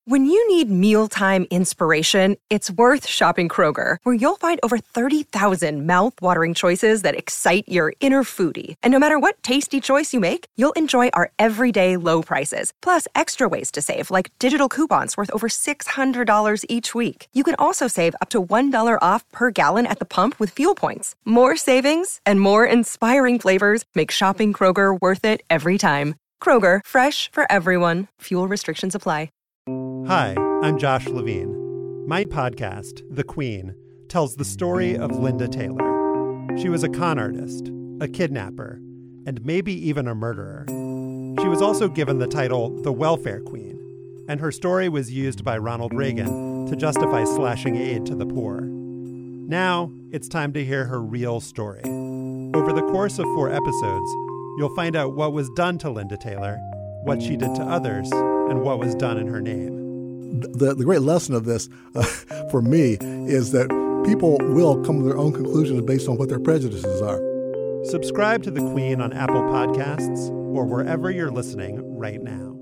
When you need mealtime inspiration, it's worth shopping Kroger, where you'll find over 30,000 mouth-watering choices that excite your inner foodie. And no matter what tasty choice you make, you'll enjoy our everyday low prices, plus extra ways to save, like digital coupons worth over $600 each week. You can also save up to $1 off per gallon at the pump with fuel points. More savings and more inspiring flavors make shopping Kroger worth it every time. Kroger, fresh for everyone. Fuel restrictions apply. Hi, I'm Josh Levine. My podcast, The Queen, tells the story of Linda Taylor. She was a con artist, a kidnapper, and maybe even a murderer. She was also given the title the Welfare Queen, and her story was used by Ronald Reagan to justify slashing aid to the poor. Now, it's time to hear her real story. Over the course of 4 episodes, you'll find out what was done to Linda Taylor, what she did to others, and what was done in her name. The great lesson of this, for me, is that people will come to their own conclusions based on what their prejudices are. Subscribe to The Queen on Apple Podcasts or wherever you're listening right now.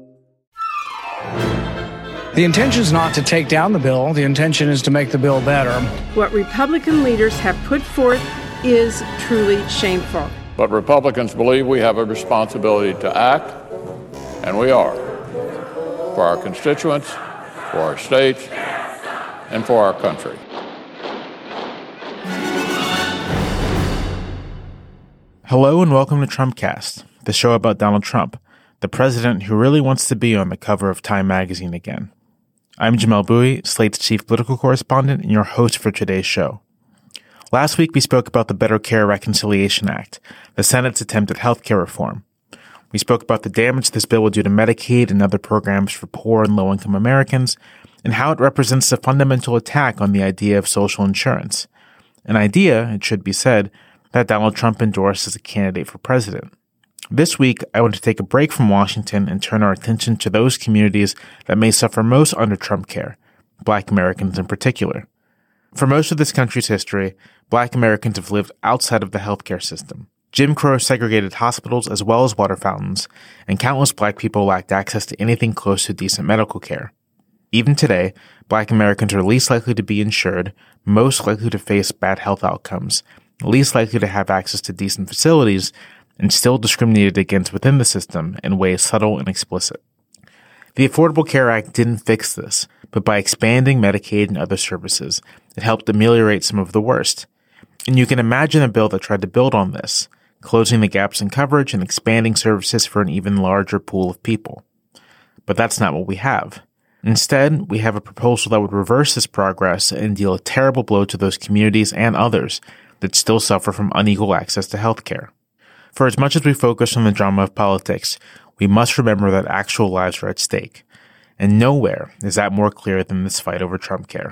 The intention is not to take down the bill. The intention is to make the bill better. What Republican leaders have put forth is truly shameful. But Republicans believe we have a responsibility to act, and we are, for our constituents, for our states, and for our country. Hello and welcome to Trumpcast, the show about Donald Trump, the president who really wants to be on the cover of Time magazine again. I'm Jamel Bouie, Slate's chief political correspondent and your host for today's show. Last week we spoke about the Better Care Reconciliation Act, the Senate's attempt at health care reform. We spoke about the damage this bill would do to Medicaid and other programs for poor and low-income Americans, and how it represents a fundamental attack on the idea of social insurance, an idea, it should be said, that Donald Trump endorsed as a candidate for president. This week, I want to take a break from Washington and turn our attention to those communities that may suffer most under Trump care, Black Americans in particular. For most of this country's history, Black Americans have lived outside of the healthcare system. Jim Crow segregated hospitals as well as water fountains, and countless Black people lacked access to anything close to decent medical care. Even today, Black Americans are least likely to be insured, most likely to face bad health outcomes, least likely to have access to decent facilities, and still discriminated against within the system in ways subtle and explicit. The Affordable Care Act didn't fix this, but by expanding Medicaid and other services, it helped ameliorate some of the worst. And you can imagine a bill that tried to build on this, closing the gaps in coverage and expanding services for an even larger pool of people. But that's not what we have. Instead, we have a proposal that would reverse this progress and deal a terrible blow to those communities and others that still suffer from unequal access to health care. For as much as we focus on the drama of politics, we must remember that actual lives are at stake. And nowhere is that more clear than this fight over Trump care.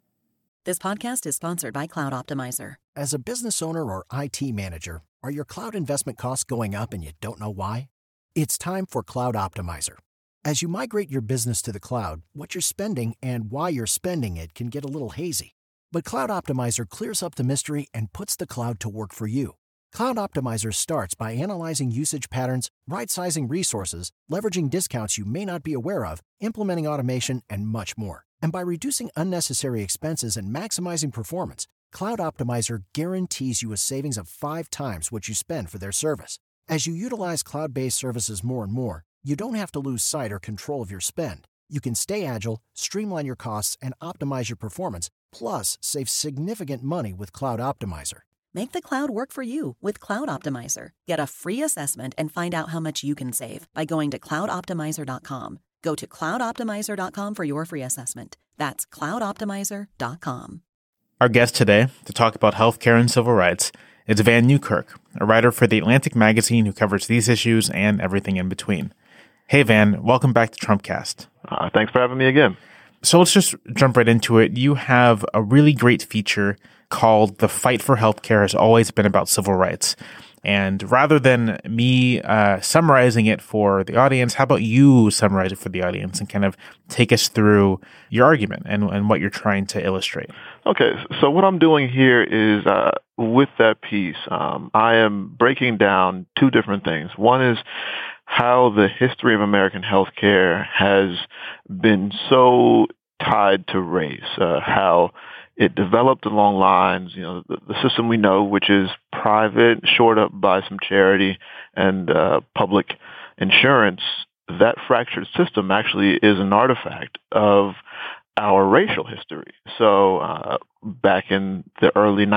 This podcast is sponsored by Cloud Optimizer. As a business owner or IT manager, are your cloud investment costs going up and you don't know why? It's time for Cloud Optimizer. As you migrate your business to the cloud, what you're spending and why you're spending it can get a little hazy. But Cloud Optimizer clears up the mystery and puts the cloud to work for you. Cloud Optimizer starts by analyzing usage patterns, right-sizing resources, leveraging discounts you may not be aware of, implementing automation, and much more. And by reducing unnecessary expenses and maximizing performance, Cloud Optimizer guarantees you a savings of 5 times what you spend for their service. As you utilize cloud-based services more and more, you don't have to lose sight or control of your spend. You can stay agile, streamline your costs, and optimize your performance, plus save significant money with Cloud Optimizer. Make the cloud work for you with Cloud Optimizer. Get a free assessment and find out how much you can save by going to cloudoptimizer.com. Go to cloudoptimizer.com for your free assessment. That's cloudoptimizer.com. Our guest today, to talk about healthcare and civil rights, is Vann Newkirk, a writer for The Atlantic magazine who covers these issues and everything in between. Hey, Vann, welcome back to Trumpcast. Thanks for having me again. So let's just jump right into it. You have a really great feature called The Fight for Healthcare Has Always Been About Civil Rights. And rather than me summarizing it for the audience, how about you summarize it for the audience and kind of take us through your argument and what you're trying to illustrate? Okay, so what I'm doing here is with that piece, I am breaking down two different things. One is how the history of American healthcare has been so tied to race, how it developed along lines, the system we know, which is private, shored up by some charity and public insurance. That fractured system actually is an artifact of our racial history. So back in the early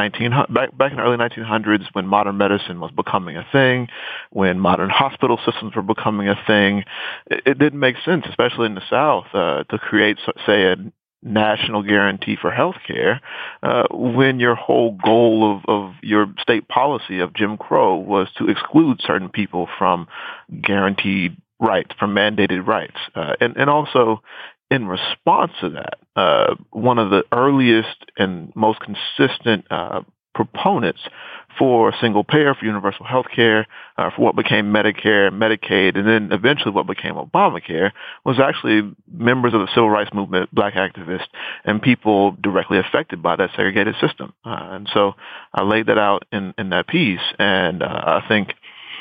1900s, when modern medicine was becoming a thing, when modern hospital systems were becoming a thing, it didn't make sense, especially in the South, to create, say, a national guarantee for health care when your whole goal of your state policy of Jim Crow was to exclude certain people from guaranteed rights, from mandated rights. And also, in response to that, one of the earliest and most consistent proponents for single payer, for universal health care, for what became Medicare, Medicaid, and then eventually what became Obamacare, was actually members of the civil rights movement, black activists, and people directly affected by that segregated system. And so I laid that out in that piece, and I think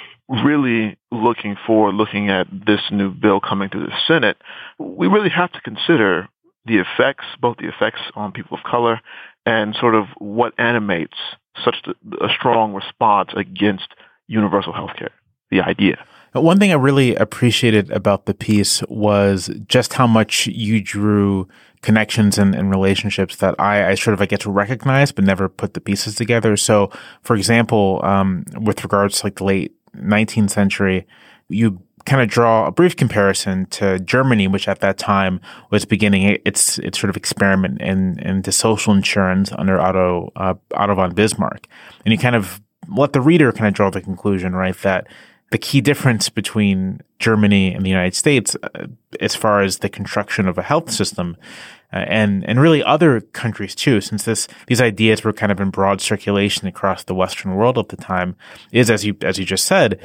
really looking at this new bill coming through the Senate, we really have to consider the effects, both the effects on people of color and sort of what animates such a strong response against universal health care, the idea. One thing I really appreciated about the piece was just how much you drew connections and relationships that I get to recognize but never put the pieces together. So, for example, with regards to like the late 19th century, you kind of draw a brief comparison to Germany, which at that time was beginning its sort of experiment into social insurance under Otto von Bismarck. And you kind of let the reader kind of draw the conclusion, right, that the key difference between Germany and the United States, as far as the construction of a health system, and really other countries too, since these ideas were kind of in broad circulation across the Western world at the time, is as you just said,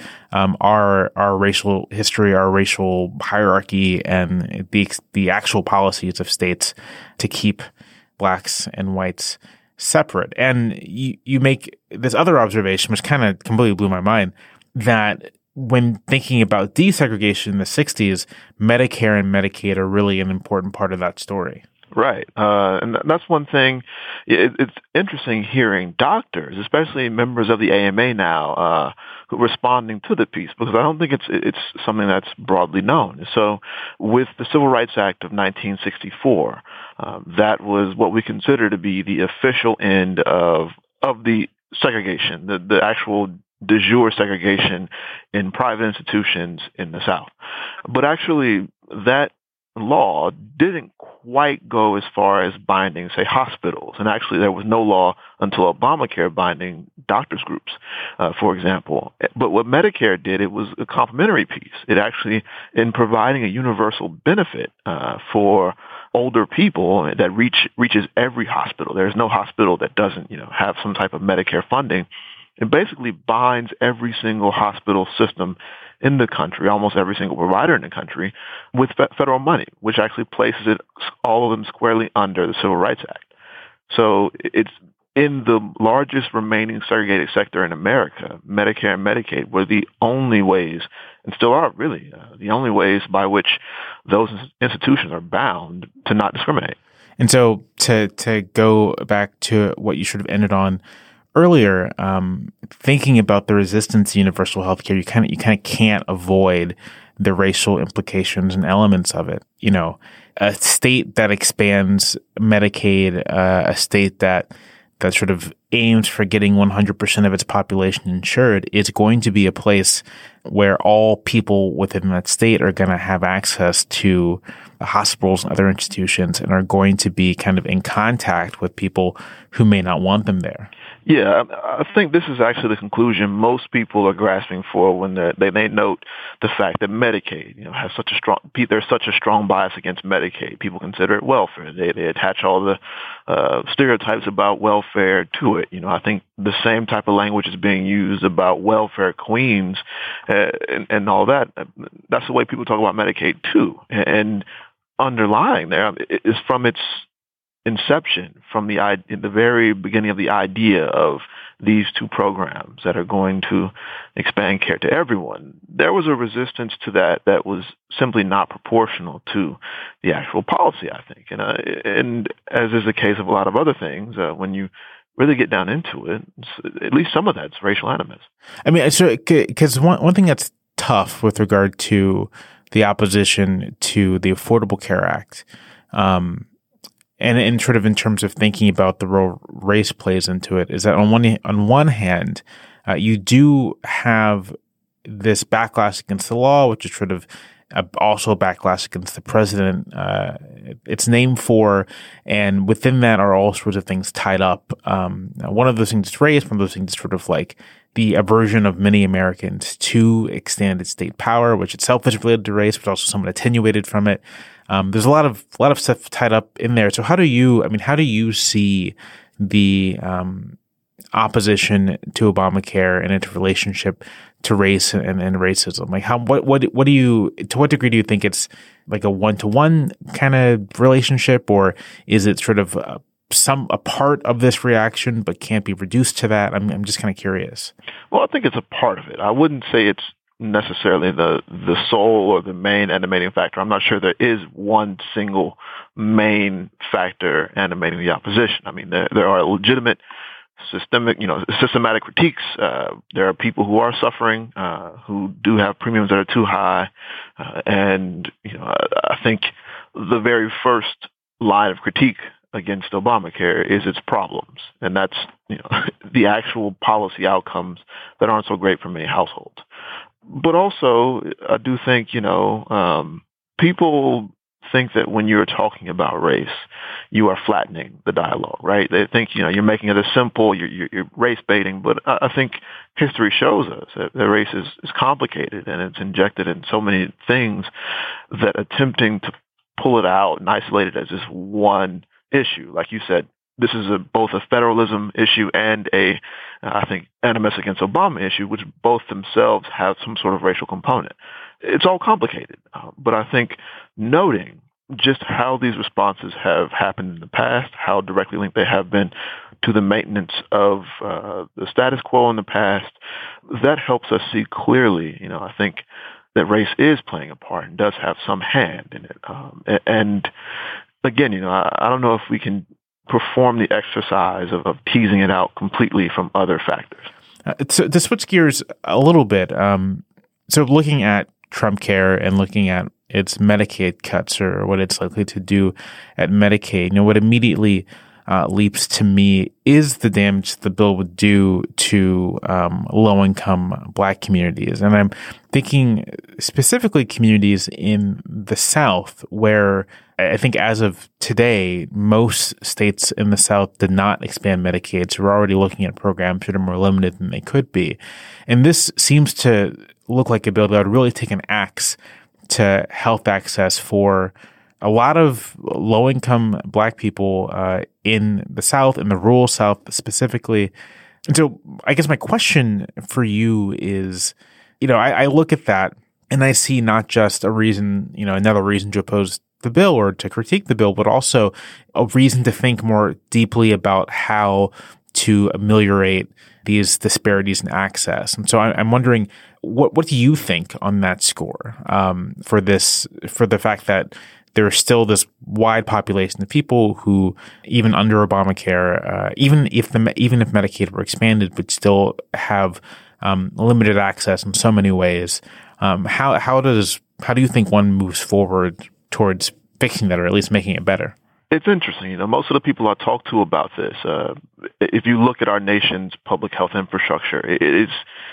our racial history, our racial hierarchy, and the actual policies of states to keep blacks and whites separate. And you make this other observation, which kind of completely blew my mind, that when thinking about desegregation in the 60s, Medicare and Medicaid are really an important part of that story. Right. And that's one thing. It's interesting hearing doctors, especially members of the AMA now, who are responding to the piece, because I don't think it's something that's broadly known. So with the Civil Rights Act of 1964, that was what we consider to be the official end of the segregation, the actual de jure segregation in private institutions in the South. But actually, that law didn't quite go as far as binding, say, hospitals. And actually, there was no law until Obamacare binding doctors groups, for example. But what Medicare did, it was a complementary piece. It actually, in providing a universal benefit for older people that reaches every hospital. There's no hospital that doesn't, have some type of Medicare funding. It basically binds every single hospital system in the country, almost every single provider in the country, with federal money, which actually places all of them squarely under the Civil Rights Act. So it's in the largest remaining segregated sector in America. Medicare and Medicaid were the only ways, and still are really, the only ways by which those institutions are bound to not discriminate. And so to go back to what you sort of ended on earlier, thinking about the resistance to universal healthcare, you kind of can't avoid the racial implications and elements of it. A state that expands Medicaid, a state that sort of aims for getting 100% of its population insured, is going to be a place where all people within that state are going to have access to hospitals and other institutions and are going to be kind of in contact with people who may not want them there. Yeah, I think this is actually the conclusion most people are grasping for when they note the fact that Medicaid, has there's such a strong bias against Medicaid. People consider it welfare. They attach all the stereotypes about welfare to it. I think the same type of language is being used about welfare queens and all that. That's the way people talk about Medicaid too. And underlying there is from its inception, from in the very beginning of the idea of these two programs that are going to expand care to everyone, there was a resistance to that was simply not proportional to the actual policy, I think. And as is the case of a lot of other things, when you really get down into it, at least some of that's racial animus. I mean, because one thing that's tough with regard to the opposition to the Affordable Care Act, and sort of in terms of thinking about the role race plays into it, is that on one hand, you do have this backlash against the law, which is sort of also backlash against the president. It's named for, and within that are all sorts of things tied up. One of those things is race. One of those things is sort of like the aversion of many Americans to extended state power, which itself is related to race, but also somewhat attenuated from it. There's a lot of stuff tied up in there. So how do you see the opposition to Obamacare and its relationship to race and racism? Like to what degree do you think it's like a one-to-one kind of relationship, or is it sort of a part of this reaction but can't be reduced to that? I'm just kind of curious. Well, I think it's a part of it. I wouldn't say it's necessarily the sole or the main animating factor. I'm not sure there is one single main factor animating the opposition. I mean, there are legitimate systematic critiques. There are people who are suffering, who do have premiums that are too high. And I think the very first line of critique against Obamacare is its problems. And that's, the actual policy outcomes that aren't so great for many households. But also, I do think, people think that when you're talking about race, you are flattening the dialogue, right? They think, you're making it as simple, you're race baiting. But I think history shows us that race is complicated and it's injected in so many things that attempting to pull it out and isolate it as this one issue, like you said, this is both a federalism issue and I think, animus against Obama issue, which both themselves have some sort of racial component. It's all complicated, but I think noting just how these responses have happened in the past, how directly linked they have been to the maintenance of the status quo in the past, that helps us see clearly, I think, that race is playing a part and does have some hand in it. And again, I don't know if we can perform the exercise of teasing it out completely from other factors. So to switch gears a little bit, so looking at Trump Care and looking at its Medicaid cuts or what it's likely to do at Medicaid, what immediately leaps to me is the damage the bill would do to low-income Black communities. And I'm thinking specifically communities in the South where I think as of today, most states in the South did not expand Medicaid. So we're already looking at programs that are more limited than they could be. And this seems to look like a bill that would really take an axe to health access for a lot of low-income Black people in the South, in the rural South specifically. And so I guess my question for you is, I look at that and I see not just a reason, another reason to oppose the bill or to critique the bill, but also a reason to think more deeply about how to ameliorate these disparities in access. And so I'm wondering, what do you think on that score for the fact that there's still this wide population of people who, even under Obamacare, even if Medicaid were expanded, would still have limited access in so many ways. How do you think one moves forward towards fixing that, or at least making it better? It's interesting. Most of the people I talk to about this, if you look at our nation's public health infrastructure, it is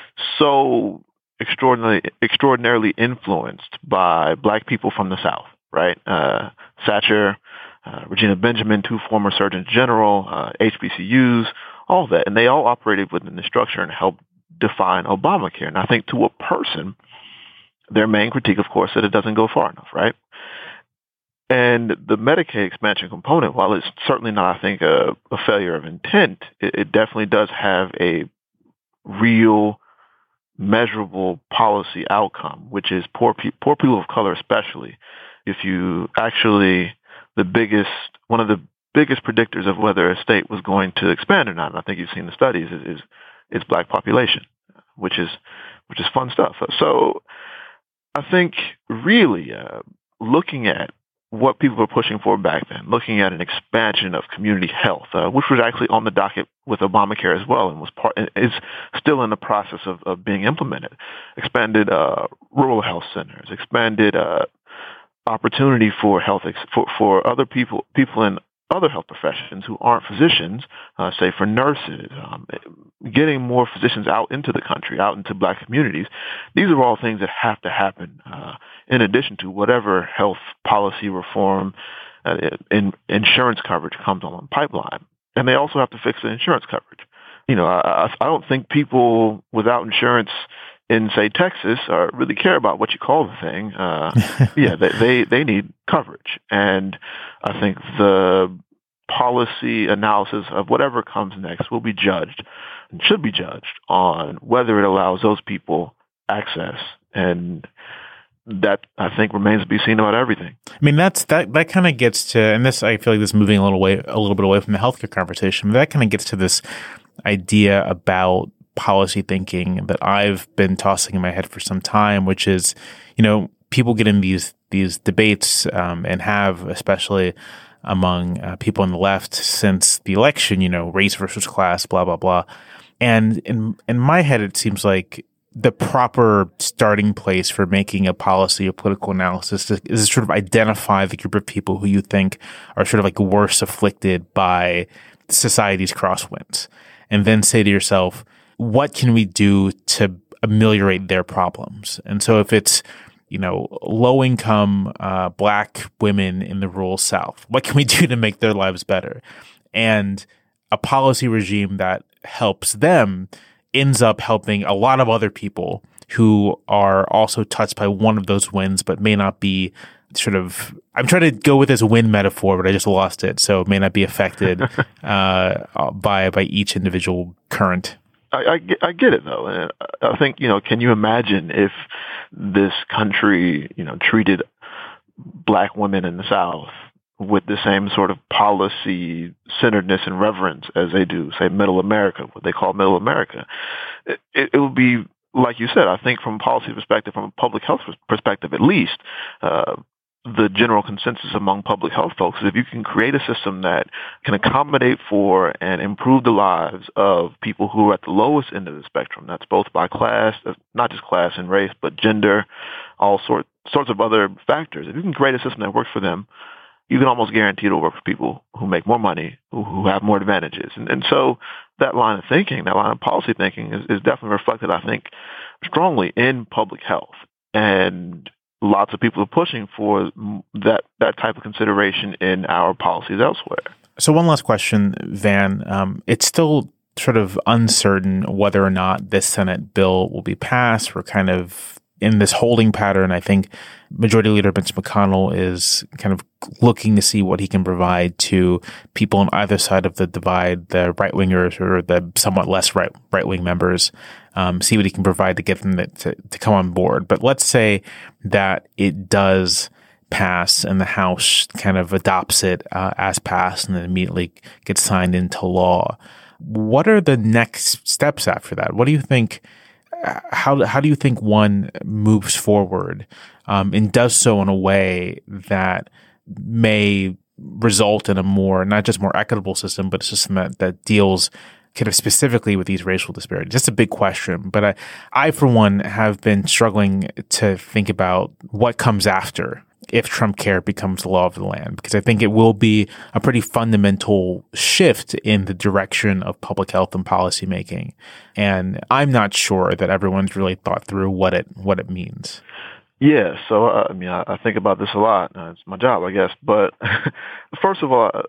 so extraordinarily influenced by Black people from the South, right? Thatcher, Regina Benjamin, two former surgeons general, HBCUs, all that. And they all operated within the structure and helped define Obamacare. And I think to a person, their main critique, of course, that it doesn't go far enough, right? And the Medicaid expansion component, while it's certainly not, I think, a failure of intent, it definitely does have a real, measurable policy outcome, which is poor people of color especially. If you actually, one of the biggest predictors of whether a state was going to expand or not, and I think you've seen the studies, is black population, which is fun stuff. So I think really looking at what people were pushing for back then, looking at an expansion of community health, which was actually on the docket with Obamacare as well, and is still in the process of being implemented. Expanded rural health centers, expanded opportunity for health for other people in other health professions who aren't physicians, say for nurses, getting more physicians out into the country, out into black communities. These are all things that have to happen in addition to whatever health policy reform in insurance coverage comes on the pipeline. And they also have to fix the insurance coverage. I don't think people without insurance in, say, Texas really care about what you call the thing. They need coverage. And I think the policy analysis of whatever comes next will be judged and should be judged on whether it allows those people access. And that, I think, remains to be seen about everything. I mean, that kind of gets to, and this, I feel like this is moving a little bit away from the healthcare conversation, but that kind of gets to this idea about policy thinking that I've been tossing in my head for some time, which is, people get in these debates and have, especially among people on the left since the election, race versus class, blah, blah, blah. And in my head, it seems like the proper starting place for making a policy or political analysis is sort of identify the group of people who you think are sort of like worse afflicted by society's crosswinds, and then say to yourself, what can we do to ameliorate their problems? And so if it's, low income black women in the rural South, what can we do to make their lives better? And a policy regime that helps them ends up helping a lot of other people who are also touched by one of those wins, but may not be sort of, I'm trying to go with this win metaphor, but I just lost it. So it may not be affected by each individual current. I get it, though. And I think, can you imagine if this country, treated black women in the South with the same sort of policy centeredness and reverence as they do, say, Middle America, what they call Middle America? It would be, like you said, I think from a policy perspective, from a public health perspective at least, the general consensus among public health folks is if you can create a system that can accommodate for and improve the lives of people who are at the lowest end of the spectrum, that's both by class, not just class and race, but gender, all sorts of other factors. If you can create a system that works for them, you can almost guarantee it'll work for people who make more money, who have more advantages. And so that line of thinking, that line of policy thinking is definitely reflected, I think, strongly in public health. And lots of people are pushing for that type of consideration in our policies elsewhere. So one last question, Van. It's still sort of uncertain whether or not this Senate bill will be passed. We're kind of in this holding pattern. I think Majority Leader Mitch McConnell is kind of looking to see what he can provide to people on either side of the divide, the right-wingers or the somewhat less right-wing members, see what he can provide to get them to come on board. But let's say that it does pass and the House kind of adopts it as passed and then immediately gets signed into law. What are the next steps after that? What do you think? How do you think one moves forward and does so in a way that may result in a not just more equitable system, but a system that deals kind of specifically with these racial disparities? That's a big question, but I for one have been struggling to think about what comes after if Trump Care becomes the law of the land, because I think it will be a pretty fundamental shift in the direction of public health and policymaking. And I'm not sure that everyone's really thought through what it means. Yeah, so I think about this a lot. It's my job, I guess. But first of all,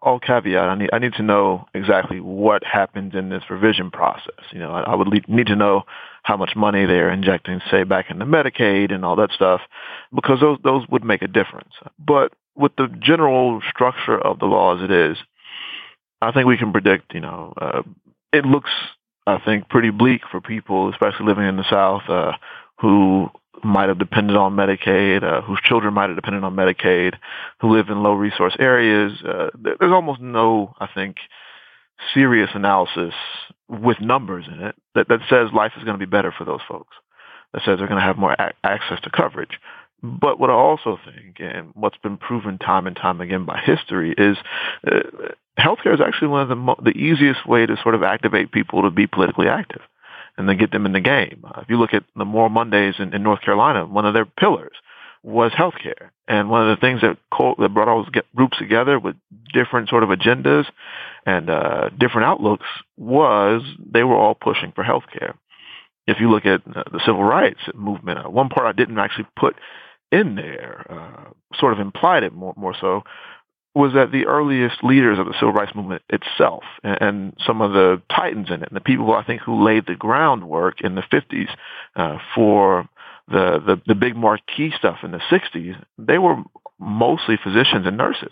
all caveat, I need to know exactly what happens in this revision process. I would need to know how much money they're injecting, say, back into Medicaid and all that stuff, because those would make a difference. But with the general structure of the law as it is, I think we can predict, it looks, I think, pretty bleak for people, especially living in the South, who might have depended on Medicaid, whose children might have depended on Medicaid, who live in low-resource areas. There's almost no, I think, serious analysis with numbers in it that says life is going to be better for those folks, that says they're going to have more access to coverage. But what I also think, and what's been proven time and time again by history, is healthcare is actually one of the easiest way to sort of activate people to be politically active and then get them in the game. If you look at the Moral Mondays in North Carolina, one of their pillars was healthcare. And one of the things that brought all those groups together with different sort of agendas and different outlooks was they were all pushing for healthcare. If you look at the civil rights movement, one part I didn't actually put in there, sort of implied it more so, was that the earliest leaders of the civil rights movement itself and some of the titans in it, and the people I think who laid the groundwork in the 50s for the big marquee stuff in the 60s, they were mostly physicians and nurses.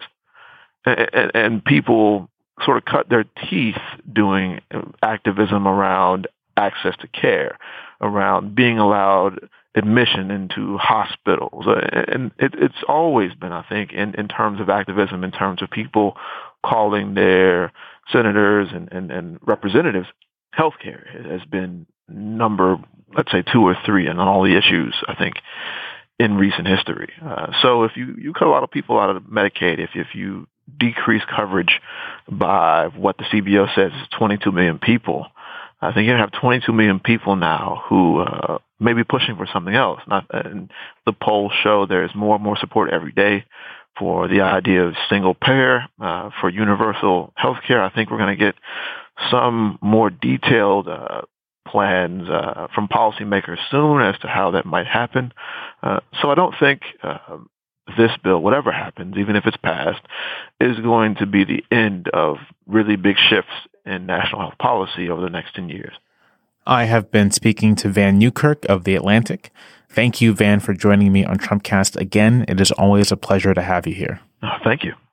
And people sort of cut their teeth doing activism around access to care, around being allowed admission into hospitals. And it's always been, I think, in terms of activism, in terms of people calling their senators and representatives, healthcare has been number, let's say, 2 or 3 on all the issues, I think, in recent history. So if you cut a lot of people out of Medicaid, if you decrease coverage by what the CBO says is 22 million people, I think you have 22 million people now who may be pushing for something else. And the polls show there's more and more support every day for the idea of single payer, for universal health care. I think we're going to get some more detailed plans from policymakers soon as to how that might happen. So I don't think this bill, whatever happens, even if it's passed, is going to be the end of really big shifts in national health policy over the next 10 years. I have been speaking to Vann Newkirk of The Atlantic. Thank you, Van, for joining me on Trumpcast again. It is always a pleasure to have you here. Thank you.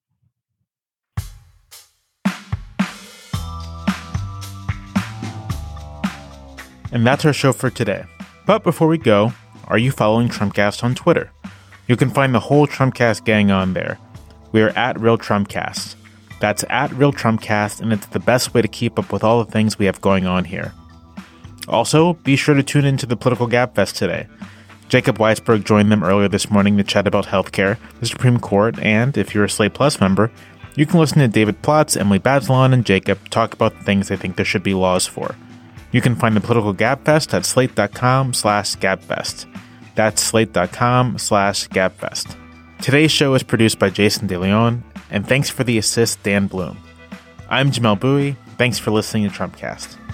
And that's our show for today. But before we go, are you following Trumpcast on Twitter? You can find the whole Trumpcast gang on there. We are at Real Trumpcast. That's at Real Trumpcast, and it's the best way to keep up with all the things we have going on here. Also, be sure to tune into the Political Gabfest today. Jacob Weisberg joined them earlier this morning to chat about healthcare, the Supreme Court, and if you're a Slate Plus member, you can listen to David Plotz, Emily Bazelon, and Jacob talk about the things they think there should be laws for. You can find the Political Gabfest at slate.com/gabfest. That's slate.com/gabfest. Today's show is produced by Jason DeLeon, and thanks for the assist, Dan Bloom. I'm Jamel Bowie. Thanks for listening to Trumpcast.